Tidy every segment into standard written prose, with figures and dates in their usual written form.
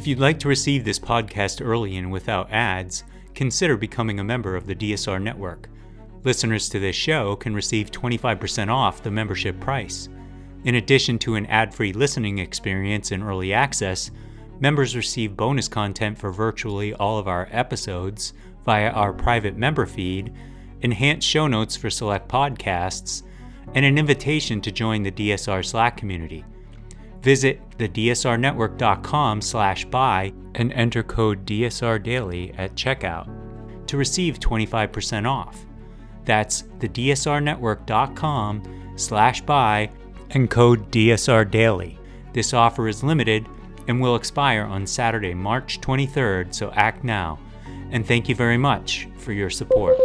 If you'd like to receive this podcast early and without ads, consider becoming a member of the DSR Network. Listeners to this show can receive 25% off the membership price. In addition to an ad-free listening experience and early access, members receive bonus content for virtually all of our episodes via our private member feed, enhanced show notes for select podcasts, and an invitation to join the DSR Slack community. Visit thedsrnetwork.com/buy and enter code DSRDaily at checkout to receive 25% off. That's thedsrnetwork.com/buy and code DSRDaily. This offer is limited and will expire on Saturday, March 23rd, so act now. And thank you very much for your support.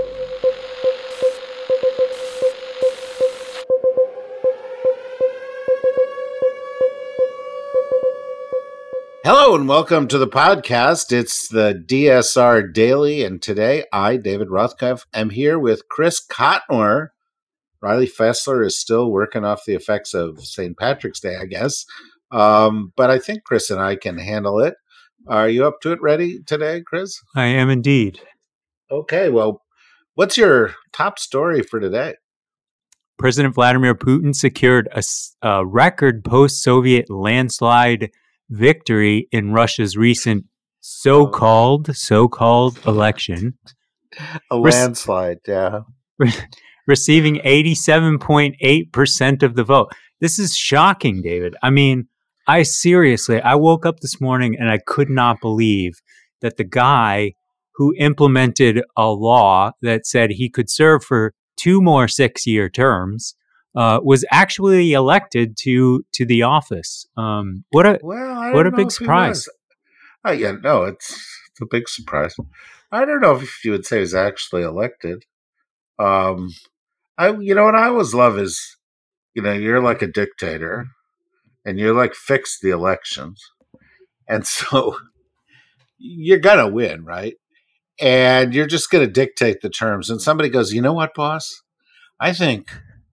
Hello and welcome to the podcast. It's the DSR Daily, and today I, David Rothkopf, am here with Chris Cotnor. Riley Fessler is still working off the effects of St. Patrick's Day, I guess. But I think Chris and I can handle it. Are you up to it ready today, Chris? I am indeed. Okay, well, what's your top story for today? President Vladimir Putin secured a record post-Soviet landslide victory in Russia's recent so-called election. A landslide, yeah. Receiving 87.8% of the vote. This is shocking, David. I mean, I woke up this morning and I could not believe that the guy who implemented a law that said he could serve for 2 more 6-year terms was actually elected to the office. What a big surprise! It's a big surprise. I don't know if you would say he's actually elected. What I always love is, you're like a dictator, and you're like fix the elections, and so you're gonna win, right? And you're just gonna dictate the terms. And somebody goes, you know what, boss? I think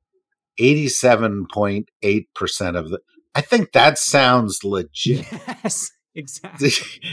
87.8% of I think that sounds legit. Yes, exactly.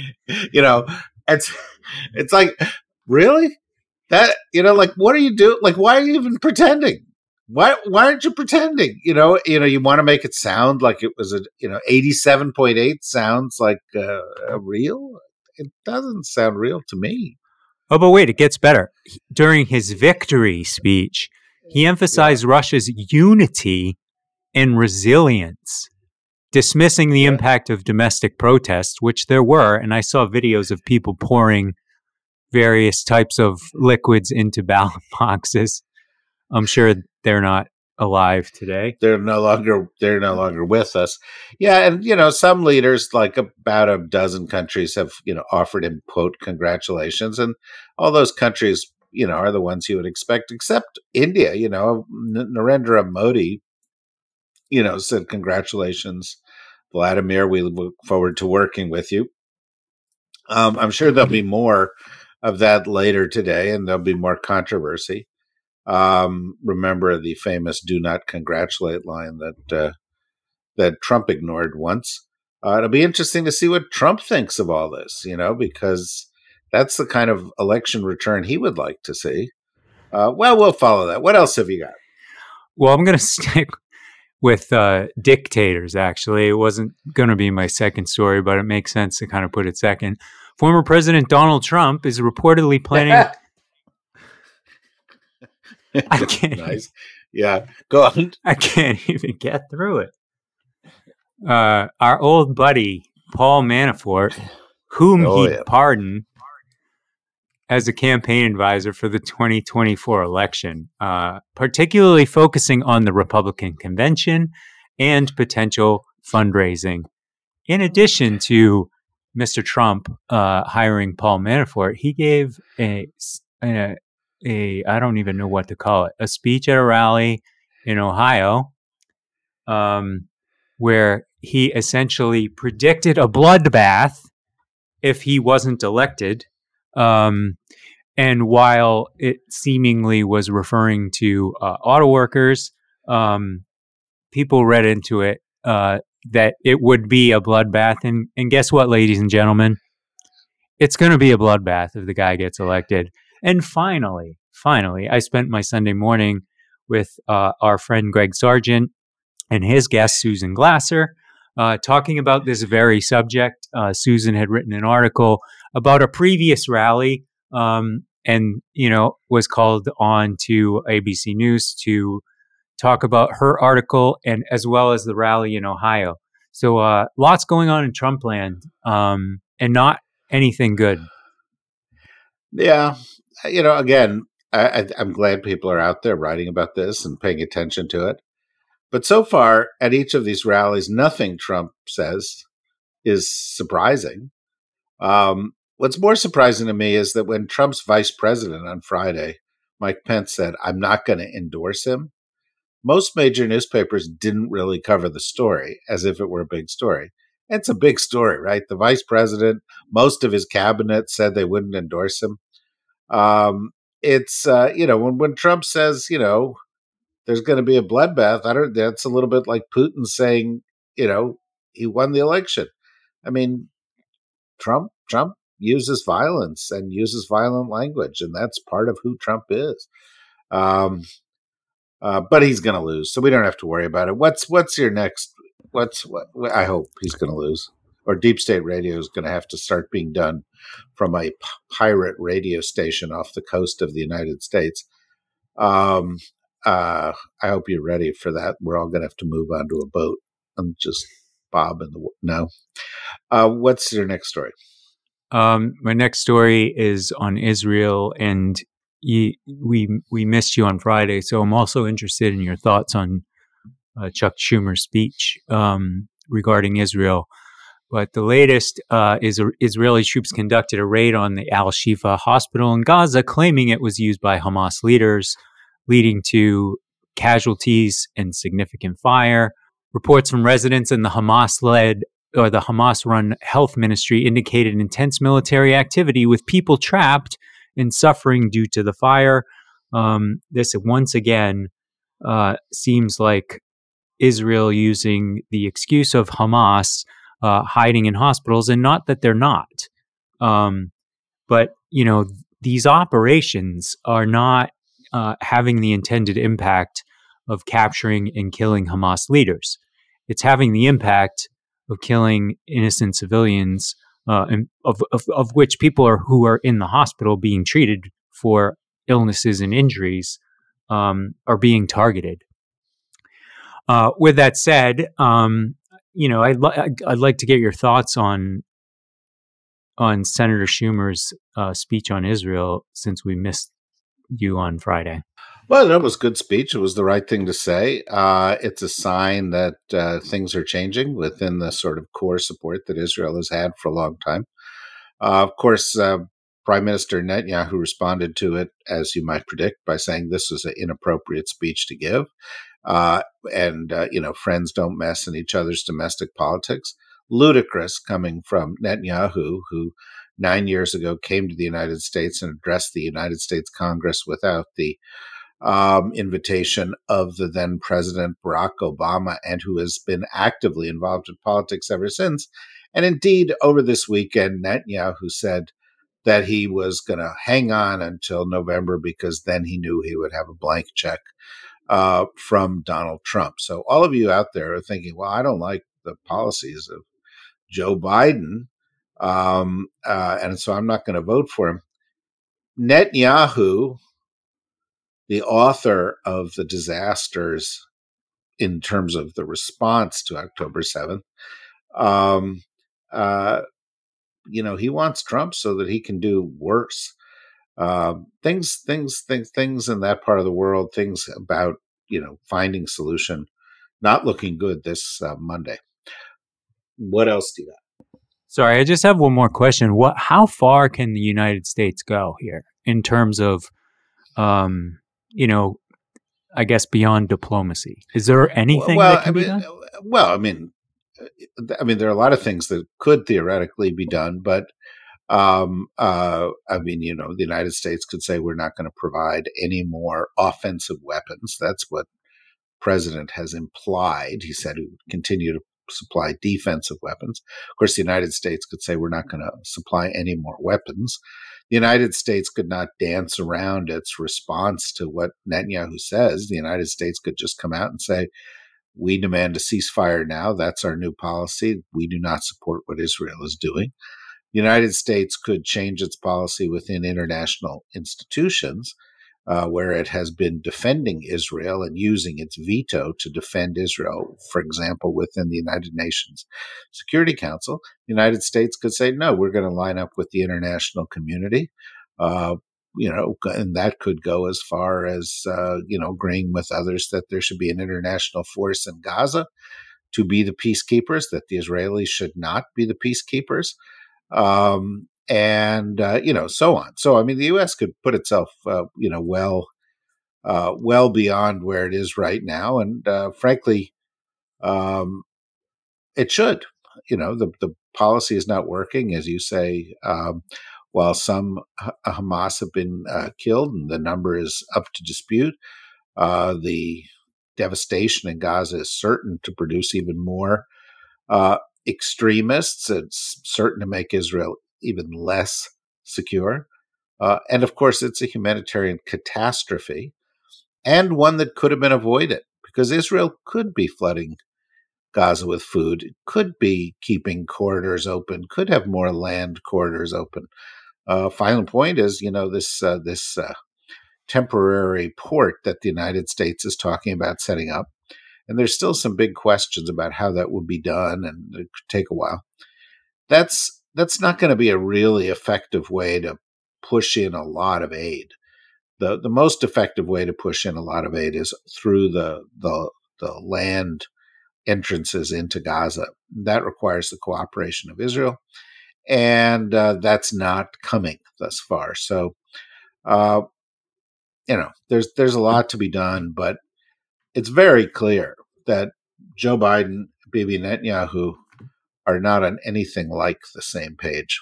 It's like, really? That, what are you doing? Like, why are you even pretending? Why aren't you pretending? You want to make it sound like it was 87.8 sounds like real. It doesn't sound real to me. Oh, but wait, it gets better. During his victory speech, he emphasized Russia's unity and resilience, dismissing the impact of domestic protests, which there were. And I saw videos of people pouring various types of liquids into ballot boxes. I'm sure they're not alive today. They're no longer with us. Yeah, and some leaders, like about a dozen countries, have offered him, quote, congratulations, and all those countries are the ones you would expect, except India. Narendra Modi, said, congratulations, Vladimir. We look forward to working with you. I'm sure there'll be more of that later today, and there'll be more controversy. Remember the famous "Do not congratulate" line that Trump ignored once. It'll be interesting to see what Trump thinks of all this, because that's the kind of election return he would like to see. We'll follow that. What else have you got? Well, I'm going to stick with dictators, actually. It wasn't going to be my second story, but it makes sense to kind of put it second. Former President Donald Trump is reportedly planning... I can't. Nice. Yeah, go on. I can't even get through it. Our old buddy, Paul Manafort, whom he pardoned as a campaign advisor for the 2024 election, particularly focusing on the Republican convention and potential fundraising. In addition to Mr. Trump hiring Paul Manafort, he gave a I don't even know what to call it, a speech at a rally in Ohio, where he essentially predicted a bloodbath if he wasn't elected. And while it seemingly was referring to auto workers, people read into it that it would be a bloodbath. And guess what, ladies and gentlemen? It's going to be a bloodbath if the guy gets elected. And finally, I spent my Sunday morning with our friend Greg Sargent and his guest, Susan Glasser, talking about this very subject. Susan had written an article about a previous rally and, was called on to ABC News to talk about her article and as well as the rally in Ohio. So lots going on in Trump land and not anything good. Yeah. Again, I'm glad people are out there writing about this and paying attention to it. But so far, at each of these rallies, nothing Trump says is surprising. What's more surprising to me is that when Trump's vice president on Friday, Mike Pence, said, "I'm not going to endorse him," most major newspapers didn't really cover the story as if it were a big story. It's a big story, right? The vice president, most of his cabinet said they wouldn't endorse him. It's when Trump says, there's going to be a bloodbath, that's a little bit like Putin saying, he won the election. I mean, Trump uses violence and uses violent language, and that's part of who Trump is. But he's going to lose, so we don't have to worry about it. What's your next? What I hope he's going to lose, or Deep State Radio is going to have to start being done from a pirate radio station off the coast of the United States. I hope you're ready for that. We're all going to have to move onto a boat and just bob in the no. What's your next story? My next story is on Israel, and we missed you on Friday, so I'm also interested in your thoughts on Chuck Schumer's speech regarding Israel. But the latest is Israeli troops conducted a raid on the Al-Shifa hospital in Gaza, claiming it was used by Hamas leaders, leading to casualties and significant fire. Reports from residents in the Hamas-run health ministry indicated intense military activity with people trapped and suffering due to the fire. This once again seems like Israel using the excuse of Hamas hiding in hospitals, and not that they're not. But, these operations are not having the intended impact of capturing and killing Hamas leaders. It's having the impact of killing innocent civilians, and of which people who are in the hospital being treated for illnesses and injuries are being targeted. With that said, I'd like to get your thoughts on Senator Schumer's speech on Israel, since we missed you on Friday. Well, that was a good speech. It was the right thing to say. It's a sign that things are changing within the sort of core support that Israel has had for a long time. Of course, Prime Minister Netanyahu responded to it, as you might predict, by saying this was an inappropriate speech to give. Friends don't mess in each other's domestic politics. Ludicrous coming from Netanyahu, who 9 years ago came to the United States and addressed the United States Congress without the invitation of the then President Barack Obama, and who has been actively involved in politics ever since. And indeed, over this weekend, Netanyahu said that he was going to hang on until November because then he knew he would have a blank check from Donald Trump. So all of you out there are thinking, well, I don't like the policies of Joe Biden, and so I'm not going to vote for him. Netanyahu, the author of the disasters in terms of the response to October 7th, he wants Trump so that he can do worse. Things in that part of the world, things about, finding solution, not looking good this Monday. What else do you got? Sorry, I just have one more question. How far can the United States go here in terms of, I guess beyond diplomacy? Is there anything that can be done? Well, I mean, there are a lot of things that could theoretically be done, but the United States could say we're not going to provide any more offensive weapons. That's what the president has implied. He said he would continue to supply defensive weapons. Of course, the United States could say we're not going to supply any more weapons. The United States could not dance around its response to what Netanyahu says. The United States could just come out and say, we demand a ceasefire now. That's our new policy. We do not support what Israel is doing. The United States could change its policy within international institutions, where it has been defending Israel and using its veto to defend Israel, for example, within the United Nations Security Council. The United States could say, no, we're going to line up with the international community. And that could go as far as, agreeing with others that there should be an international force in Gaza to be the peacekeepers, that the Israelis should not be the peacekeepers. So on. So, I mean, the U.S. could put itself, well beyond where it is right now. And frankly, it should. The policy is not working, as you say. While some Hamas have been killed and the number is up to dispute, the devastation in Gaza is certain to produce even more extremists. It's certain to make Israel even less secure. And of course, it's a humanitarian catastrophe, and one that could have been avoided, because Israel could be flooding Gaza with food, could be keeping corridors open, could have more land corridors open. Final point is, this temporary port that the United States is talking about setting up. And there's still some big questions about how that will be done, and it could take a while. That's not going to be a really effective way to push in a lot of aid. The most effective way to push in a lot of aid is through the land entrances into Gaza. That requires the cooperation of Israel, and that's not coming thus far. So, there's a lot to be done, but it's very clear that Joe Biden, Bibi Netanyahu are not on anything like the same page.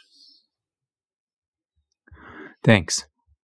Thanks.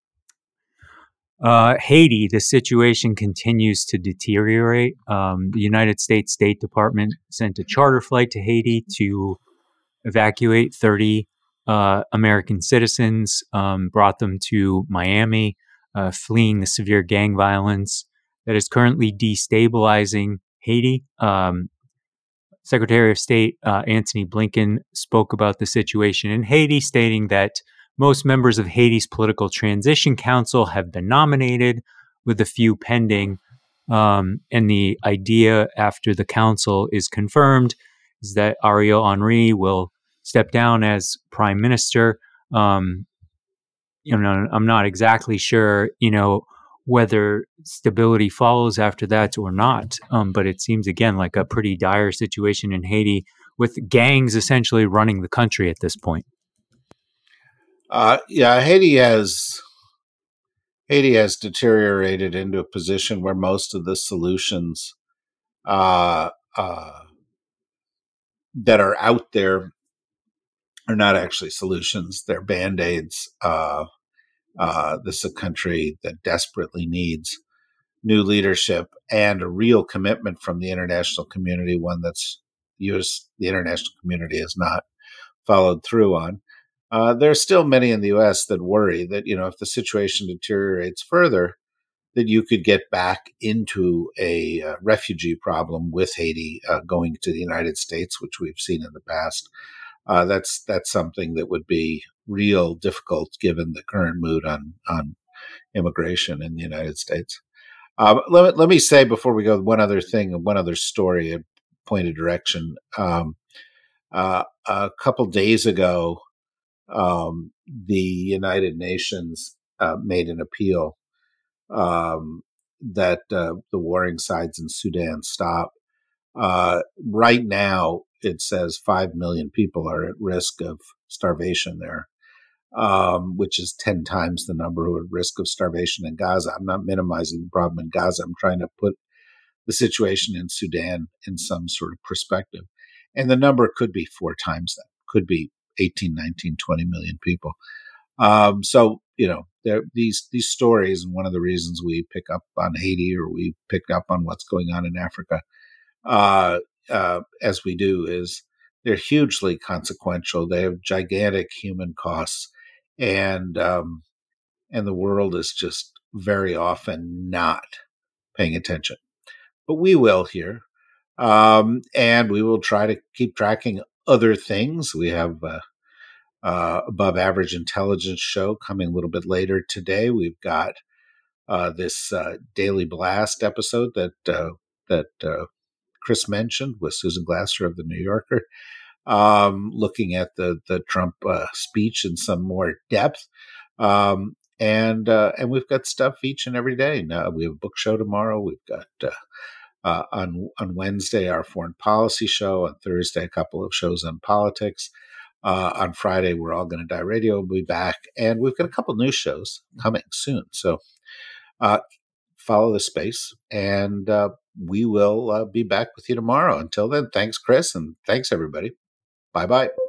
Haiti, the situation continues to deteriorate. The United States State Department sent a charter flight to Haiti to evacuate 30 American citizens, brought them to Miami, fleeing the severe gang violence that is currently destabilizing Haiti. Secretary of State Antony Blinken spoke about the situation in Haiti, stating that most members of Haiti's Political Transition Council have been nominated, with a few pending. And the idea, after the council is confirmed, is that Ariel Henry will step down as prime minister. I'm not exactly sure, whether stability follows after that or not. But it seems, again, like a pretty dire situation in Haiti, with gangs essentially running the country at this point. Haiti has deteriorated into a position where most of the solutions that are out there are not actually solutions. They're Band-Aids. This is a country that desperately needs new leadership and a real commitment from the international community, one that's the international community has not followed through on. There are still many in the U.S. that worry that, if the situation deteriorates further, that you could get back into a refugee problem with Haiti going to the United States, which we've seen in the past. That's something that would be real difficult given the current mood on immigration in the United States. Let me say before we go one other thing, one other story, a point of direction. A couple days ago, the United Nations made an appeal that the warring sides in Sudan stop. Right now, it says 5 million people are at risk of starvation there, which is 10 times the number who are at risk of starvation in Gaza. I'm not minimizing the problem in Gaza. I'm trying to put the situation in Sudan in some sort of perspective. And the number could be 4 times that, could be 18, 19, 20 million people. These stories, and one of the reasons we pick up on Haiti, or we pick up on what's going on in Africa, as we do, is they're hugely consequential. They have gigantic human costs, and the world is just very often not paying attention. But we will here, and we will try to keep tracking other things. We have Above Average Intelligence show coming a little bit later today. We've got this Daily Blast episode that Chris mentioned with Susan Glasser of the New Yorker, looking at the Trump speech in some more depth. And we've got stuff each and every day. Now we have a book show tomorrow. We've got on Wednesday our foreign policy show. On Thursday, a couple of shows on politics. On Friday, We're All Gonna Die Radio will be back, and we've got a couple news shows coming soon. So follow the space, and we will be back with you tomorrow. Until then, thanks, Chris, and thanks, everybody. Bye-bye.